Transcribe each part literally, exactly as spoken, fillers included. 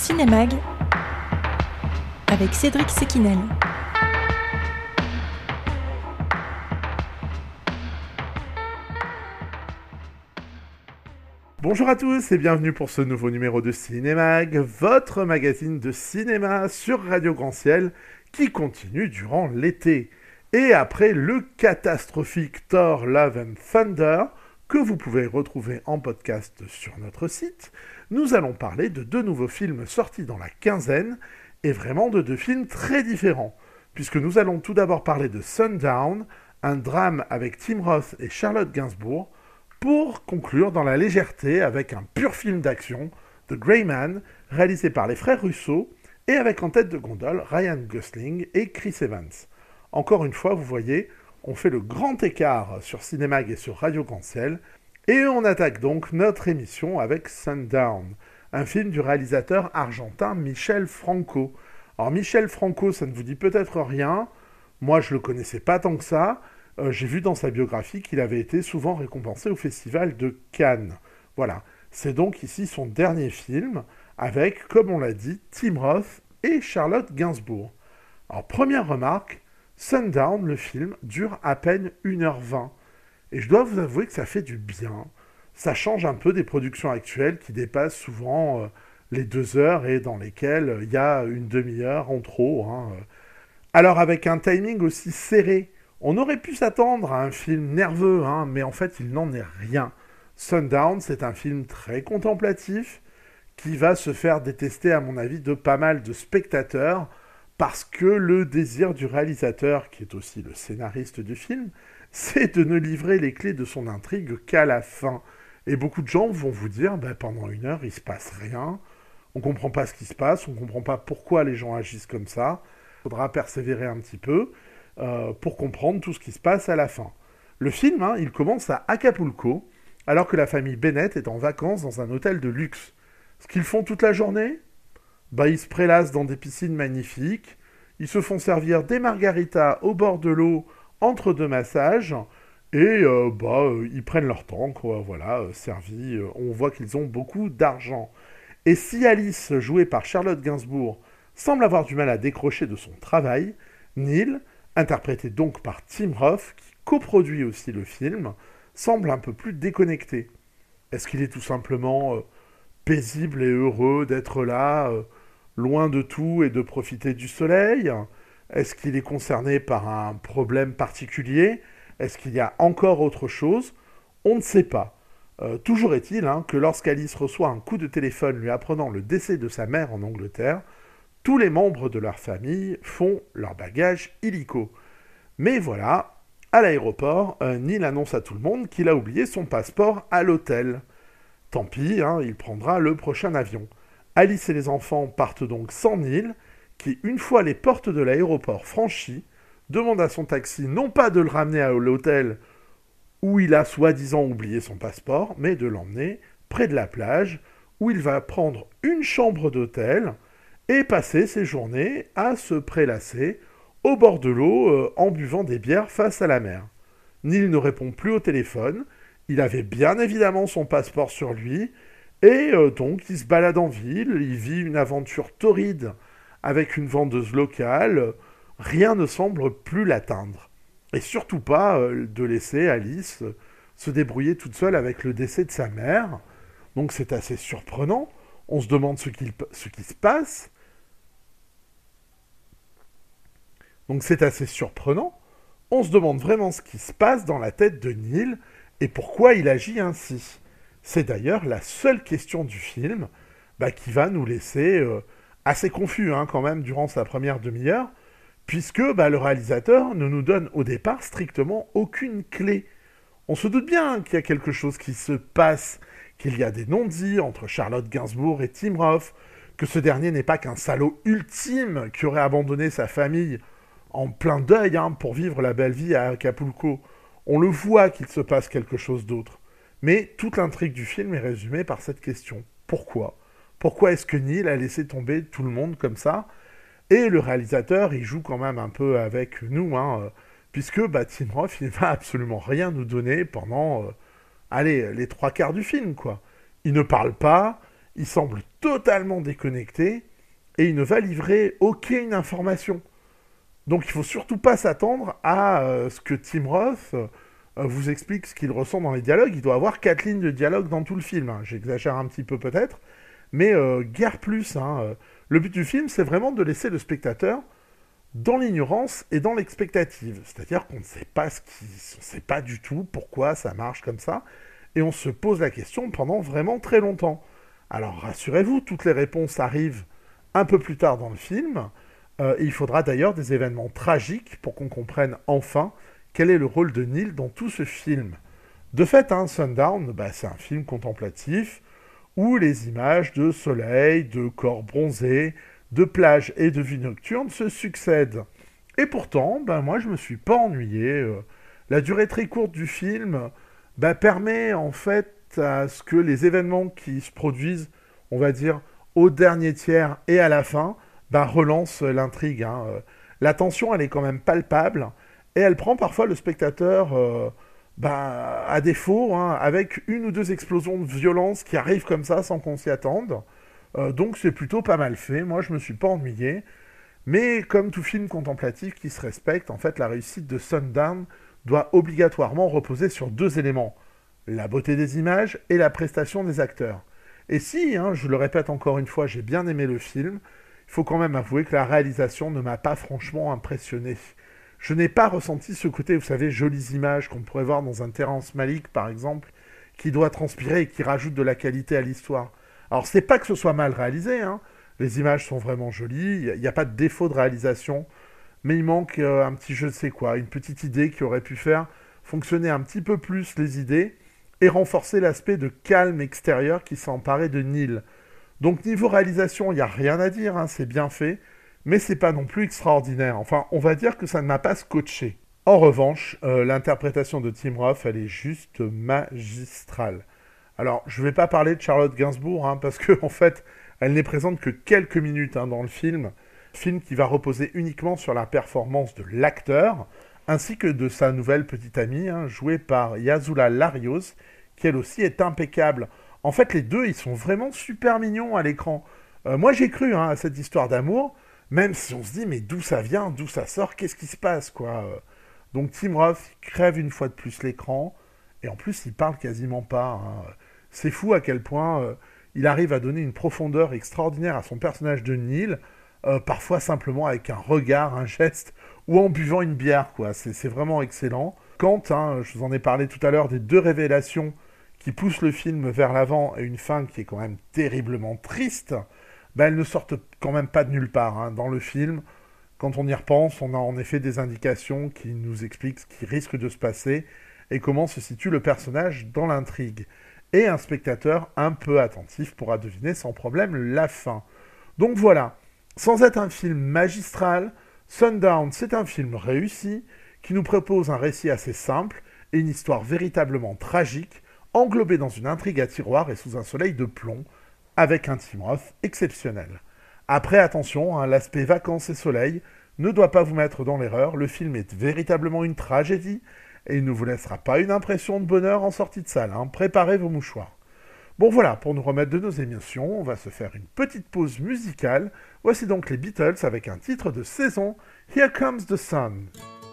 Cinémag avec Cédric Sequinel. Bonjour à tous et bienvenue pour ce nouveau numéro de Cinémag, votre magazine de cinéma sur Radio Grand Ciel qui continue durant l'été. Et après le catastrophique Thor Love and Thunder, que vous pouvez retrouver en podcast sur notre site, nous allons parler de deux nouveaux films sortis dans la quinzaine, et vraiment de deux films très différents, puisque nous allons tout d'abord parler de Sundown, un drame avec Tim Roth et Charlotte Gainsbourg, pour conclure dans la légèreté avec un pur film d'action, The Gray Man, réalisé par les frères Russo, et avec en tête de gondole Ryan Gosling et Chris Evans. Encore une fois, vous voyez, on fait le grand écart sur Cinémag et sur Radio Grand Ciel, et on attaque donc notre émission avec Sundown, un film du réalisateur argentin Michel Franco. Alors Michel Franco, ça ne vous dit peut-être rien, moi je le connaissais pas tant que ça, euh, j'ai vu dans sa biographie qu'il avait été souvent récompensé au Festival de Cannes. Voilà, c'est donc ici son dernier film, avec, comme on l'a dit, Tim Roth et Charlotte Gainsbourg. Alors première remarque, Sundown, le film, dure à peine une heure vingt. Et je dois vous avouer que ça fait du bien. Ça change un peu des productions actuelles qui dépassent souvent euh, les deux heures et dans lesquelles il euh, y a une demi-heure en trop. Hein. Alors avec un timing aussi serré, on aurait pu s'attendre à un film nerveux, hein, mais en fait il n'en est rien. Sundown, c'est un film très contemplatif qui va se faire détester à mon avis de pas mal de spectateurs, parce que le désir du réalisateur, qui est aussi le scénariste du film, c'est de ne livrer les clés de son intrigue qu'à la fin. Et beaucoup de gens vont vous dire, bah, pendant une heure, il se passe rien, on comprend pas ce qui se passe, on comprend pas pourquoi les gens agissent comme ça, il faudra persévérer un petit peu euh, pour comprendre tout ce qui se passe à la fin. Le film, hein, il commence à Acapulco, alors que la famille Bennett est en vacances dans un hôtel de luxe. Ce qu'ils font toute la journée ? Bah, ils se prélassent dans des piscines magnifiques, ils se font servir des margaritas au bord de l'eau entre deux massages, et euh, bah, euh, ils prennent leur temps, quoi, voilà, euh, servi, euh, on voit qu'ils ont beaucoup d'argent. Et si Alice, jouée par Charlotte Gainsbourg, semble avoir du mal à décrocher de son travail, Neil, interprété donc par Tim Roth, qui coproduit aussi le film, semble un peu plus déconnecté. Est-ce qu'il est tout simplement euh, paisible et heureux d'être là, euh, loin de tout et de profiter du soleil ? Est-ce qu'il est concerné par un problème particulier ? Est-ce qu'il y a encore autre chose ? On ne sait pas. Euh, toujours est-il hein, que lorsqu'Alice reçoit un coup de téléphone lui apprenant le décès de sa mère en Angleterre, tous les membres de leur famille font leur bagage illico. Mais voilà, à l'aéroport, euh, Neil annonce à tout le monde qu'il a oublié son passeport à l'hôtel. Tant pis, hein, il prendra le prochain avion. Alice et les enfants partent donc sans Neil, qui, une fois les portes de l'aéroport franchies, demande à son taxi non pas de le ramener à l'hôtel où il a soi-disant oublié son passeport, mais de l'emmener près de la plage, où il va prendre une chambre d'hôtel et passer ses journées à se prélasser au bord de l'eau euh, en buvant des bières face à la mer. Neil ne répond plus au téléphone, il avait bien évidemment son passeport sur lui, et euh, donc il se balade en ville, il vit une aventure torride avec une vendeuse locale, rien ne semble plus l'atteindre. Et surtout pas euh, de laisser Alice euh, se débrouiller toute seule avec le décès de sa mère. Donc c'est assez surprenant, on se demande ce qui, ce qui se passe. Donc c'est assez surprenant, on se demande vraiment ce qui se passe dans la tête de Neil et pourquoi il agit ainsi. C'est d'ailleurs la seule question du film bah, qui va nous laisser euh, assez confus hein, quand même durant sa première demi-heure, puisque bah, le réalisateur ne nous donne au départ strictement aucune clé. On se doute bien qu'il y a quelque chose qui se passe, qu'il y a des non-dits entre Charlotte Gainsbourg et Tim Roth, que ce dernier n'est pas qu'un salaud ultime qui aurait abandonné sa famille en plein deuil hein, pour vivre la belle vie à Acapulco. On le voit qu'il se passe quelque chose d'autre. Mais toute l'intrigue du film est résumée par cette question. Pourquoi ? Pourquoi est-ce que Neil a laissé tomber tout le monde comme ça ? Et le réalisateur, il joue quand même un peu avec nous, hein, puisque bah, Tim Roth, il ne va absolument rien nous donner pendant, euh, allez, les trois quarts du film, quoi. Il ne parle pas, il semble totalement déconnecté et il ne va livrer aucune information. Donc il faut surtout pas s'attendre à euh, ce que Tim Roth euh, vous explique ce qu'il ressent dans les dialogues. Il doit avoir quatre lignes de dialogue dans tout le film, hein. J'exagère un petit peu peut-être, mais euh, guère plus, hein. Le but du film, c'est vraiment de laisser le spectateur dans l'ignorance et dans l'expectative. C'est-à-dire qu'on ne sait pas ce qui, on sait pas du tout pourquoi ça marche comme ça, et on se pose la question pendant vraiment très longtemps. Alors rassurez-vous, toutes les réponses arrivent un peu plus tard dans le film. Euh, il faudra d'ailleurs des événements tragiques pour qu'on comprenne enfin quel est le rôle de Neil dans tout ce film. De fait, hein, Sundown, bah, c'est un film contemplatif où les images de soleil, de corps bronzés, de plages et de vie nocturne se succèdent. Et pourtant, ben moi je me suis pas ennuyé. Euh, la durée très courte du film ben, permet en fait à ce que les événements qui se produisent, on va dire, au dernier tiers et à la fin, ben, relancent l'intrigue. Hein. Euh, la tension, elle est quand même palpable et elle prend parfois le spectateur euh, ben, à défaut, hein, avec une ou deux explosions de violence qui arrivent comme ça sans qu'on s'y attende. Euh, donc c'est plutôt pas mal fait, moi je me suis pas ennuyé, mais comme tout film contemplatif qui se respecte, en fait la réussite de Sundown doit obligatoirement reposer sur deux éléments, la beauté des images et la prestation des acteurs. Et si, hein, je le répète encore une fois, j'ai bien aimé le film, il faut quand même avouer que la réalisation ne m'a pas franchement impressionné. Je n'ai pas ressenti ce côté, vous savez, jolies images qu'on pourrait voir dans un Terrence Malick par exemple, qui doit transpirer et qui rajoute de la qualité à l'histoire. Alors, c'est pas que ce soit mal réalisé, hein. Les images sont vraiment jolies, il n'y a, a pas de défaut de réalisation, mais il manque euh, un petit je ne sais quoi, une petite idée qui aurait pu faire fonctionner un petit peu plus les idées et renforcer l'aspect de calme extérieur qui s'est emparé de Neil. Donc, niveau réalisation, il n'y a rien à dire, hein, c'est bien fait, mais c'est pas non plus extraordinaire. Enfin, on va dire que ça ne m'a pas scotché. En revanche, euh, l'interprétation de Tim Roth, elle est juste magistrale. Alors, je ne vais pas parler de Charlotte Gainsbourg, hein, parce qu'en en fait, elle n'est présente que quelques minutes hein, dans le film. Film qui va reposer uniquement sur la performance de l'acteur, ainsi que de sa nouvelle petite amie, hein, jouée par Yasula Larios, qui elle aussi est impeccable. En fait, les deux, ils sont vraiment super mignons à l'écran. Euh, moi, j'ai cru hein, à cette histoire d'amour, même si on se dit, mais d'où ça vient, d'où ça sort, qu'est-ce qui se passe, quoi. Donc, Tim Roth crève une fois de plus l'écran, et en plus, il parle quasiment pas, hein. C'est fou à quel point euh, il arrive à donner une profondeur extraordinaire à son personnage de Neil, euh, parfois simplement avec un regard, un geste, ou en buvant une bière, quoi. C'est, c'est vraiment excellent. Quand, hein, je vous en ai parlé tout à l'heure, des deux révélations qui poussent le film vers l'avant et une fin qui est quand même terriblement triste, ben elles ne sortent quand même pas de nulle part. Hein. Dans le film, quand on y repense, on a en effet des indications qui nous expliquent ce qui risque de se passer et comment se situe le personnage dans l'intrigue. Et un spectateur un peu attentif pourra deviner sans problème la fin. Donc voilà, sans être un film magistral, Sundown, c'est un film réussi, qui nous propose un récit assez simple et une histoire véritablement tragique, englobée dans une intrigue à tiroir et sous un soleil de plomb, avec un Tim Roth exceptionnel. Après, attention, hein, l'aspect vacances et soleil ne doit pas vous mettre dans l'erreur, le film est véritablement une tragédie, et il ne vous laissera pas une impression de bonheur en sortie de salle. Hein. Préparez vos mouchoirs. Bon voilà, pour nous remettre de nos émotions, on va se faire une petite pause musicale. Voici donc les Beatles avec un titre de saison, Here Comes the Sun.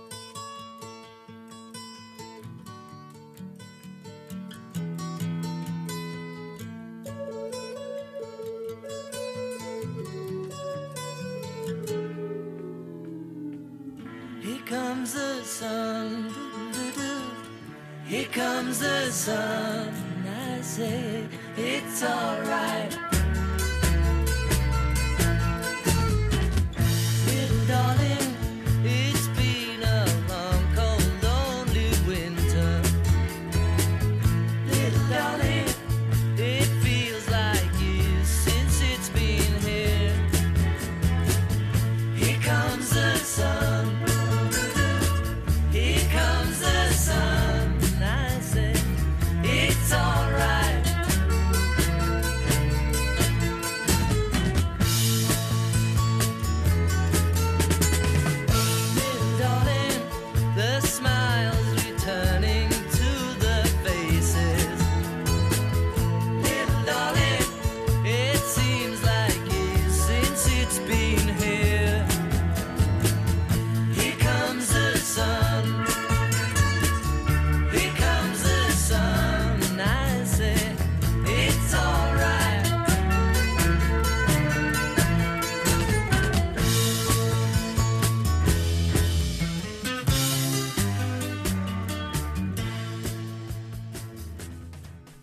Here comes the sun. Here comes the sun, I say it's alright. Little darling, it's been a long, cold, lonely winter. Little darling, it feels like years since it's been here. Here comes the sun. Here comes the sun. It's alright.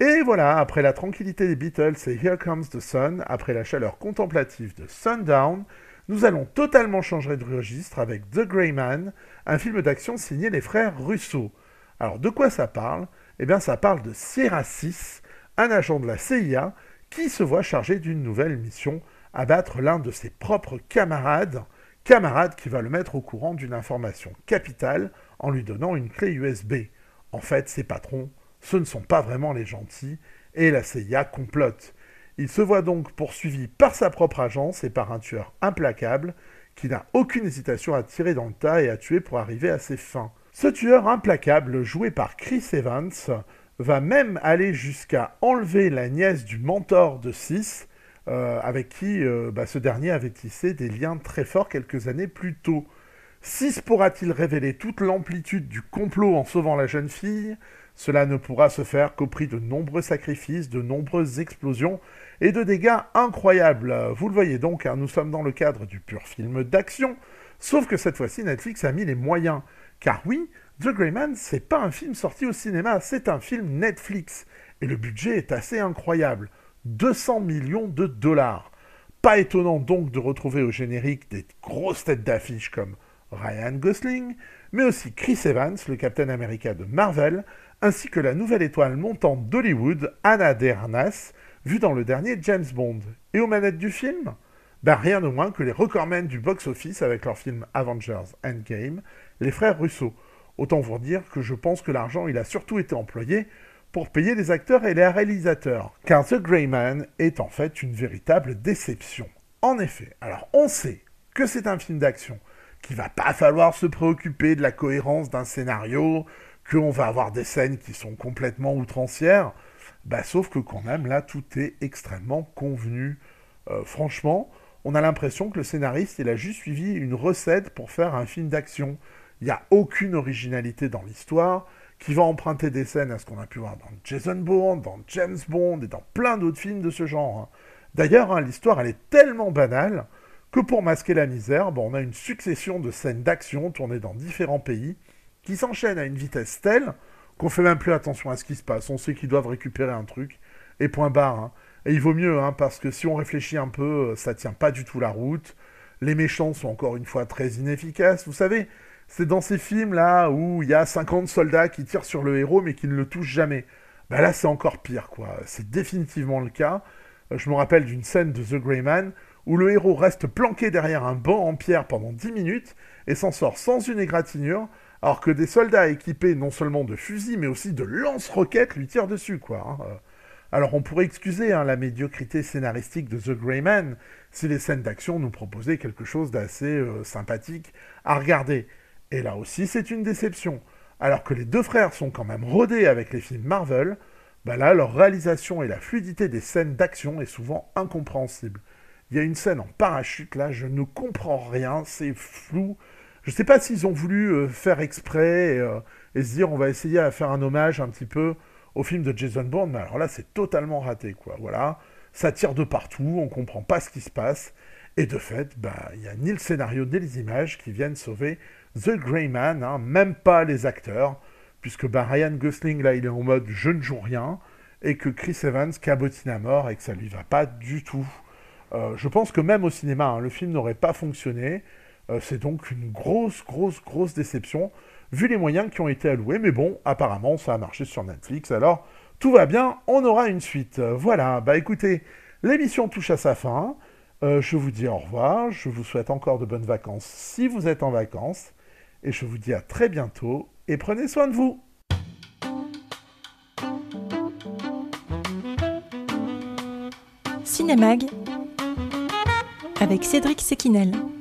Et voilà, après la tranquillité des Beatles et Here Comes the Sun, après la chaleur contemplative de Sundown, nous allons totalement changer de registre avec The Grey Man, un film d'action signé les frères Russo. Alors de quoi ça parle ? Eh bien ça parle de Sierra six, un agent de la C I A qui se voit chargé d'une nouvelle mission, abattre l'un de ses propres camarades, camarade qui va le mettre au courant d'une information capitale en lui donnant une clé U S B. En fait, ses patrons, ce ne sont pas vraiment les gentils, et la C I A complote. Il se voit donc poursuivi par sa propre agence et par un tueur implacable qui n'a aucune hésitation à tirer dans le tas et à tuer pour arriver à ses fins. Ce tueur implacable, joué par Chris Evans, va même aller jusqu'à enlever la nièce du mentor de Six, euh, avec qui euh, bah, ce dernier avait tissé des liens très forts quelques années plus tôt. Six pourra-t-il révéler toute l'amplitude du complot en sauvant la jeune fille ? Cela ne pourra se faire qu'au prix de nombreux sacrifices, de nombreuses explosions et de dégâts incroyables. Vous le voyez donc, hein, nous sommes dans le cadre du pur film d'action, sauf que cette fois-ci Netflix a mis les moyens. Car oui, The Grey Man, c'est pas un film sorti au cinéma, c'est un film Netflix. Et le budget est assez incroyable, deux cents millions de dollars. Pas étonnant donc de retrouver au générique des grosses têtes d'affiche comme Ryan Gosling, mais aussi Chris Evans, le Captain America de Marvel, ainsi que la nouvelle étoile montante d'Hollywood, Ana de Armas, vue dans le dernier James Bond. Et aux manettes du film ? Ben rien de moins que les recordmen du box-office avec leur film Avengers Endgame, les frères Russo. Autant vous dire que je pense que l'argent il a surtout été employé pour payer les acteurs et les réalisateurs, car The Grey Man est en fait une véritable déception. En effet, alors on sait que c'est un film d'action, qu'il va pas falloir se préoccuper de la cohérence d'un scénario, qu'on va avoir des scènes qui sont complètement outrancières, bah, sauf que quand même, là, tout est extrêmement convenu. Euh, franchement, on a l'impression que le scénariste, il a juste suivi une recette pour faire un film d'action. Il n'y a aucune originalité dans l'histoire, qui va emprunter des scènes à ce qu'on a pu voir dans Jason Bourne, dans James Bond, et dans plein d'autres films de ce genre. Hein. D'ailleurs, hein, l'histoire, elle est tellement banale, que pour masquer la misère, bon, on a une succession de scènes d'action tournées dans différents pays, qui s'enchaînent à une vitesse telle qu'on fait même plus attention à ce qui se passe. On sait qu'ils doivent récupérer un truc, et point barre. Hein. Et il vaut mieux, hein, parce que si on réfléchit un peu, ça tient pas du tout la route. Les méchants sont encore une fois très inefficaces. Vous savez, c'est dans ces films-là où il y a cinquante soldats qui tirent sur le héros, mais qui ne le touchent jamais. Ben là, c'est encore pire, quoi. C'est définitivement le cas. Je me rappelle d'une scène de The Grey Man, où le héros reste planqué derrière un banc en pierre pendant dix minutes, et s'en sort sans une égratignure, alors que des soldats équipés non seulement de fusils, mais aussi de lance-roquettes lui tirent dessus, quoi. Hein. Alors on pourrait excuser hein, la médiocrité scénaristique de The Grey Man si les scènes d'action nous proposaient quelque chose d'assez euh, sympathique à regarder. Et là aussi, c'est une déception. Alors que les deux frères sont quand même rodés avec les films Marvel, bah là, leur réalisation et la fluidité des scènes d'action est souvent incompréhensible. Il y a une scène en parachute, là, je ne comprends rien, c'est flou. Je ne sais pas s'ils ont voulu euh, faire exprès et, euh, et se dire on va essayer à faire un hommage un petit peu au film de Jason Bourne, mais alors là c'est totalement raté, quoi. Voilà, ça tire de partout, on comprend pas ce qui se passe, et de fait, bah il y a ni le scénario ni les images qui viennent sauver The Grey Man, hein, même pas les acteurs, puisque bah, Ryan Gosling là il est en mode je ne joue rien, et que Chris Evans cabotine à mort et que ça lui va pas du tout. Euh, je pense que même au cinéma, hein, le film n'aurait pas fonctionné. Euh, c'est donc une grosse, grosse, grosse déception, vu les moyens qui ont été alloués. Mais bon, apparemment, ça a marché sur Netflix. Alors, tout va bien, on aura une suite. Euh, voilà, bah écoutez, l'émission touche à sa fin. Euh, je vous dis au revoir. Je vous souhaite encore de bonnes vacances si vous êtes en vacances. Et je vous dis à très bientôt. Et prenez soin de vous. Cinémag avec Cédric Sequinel.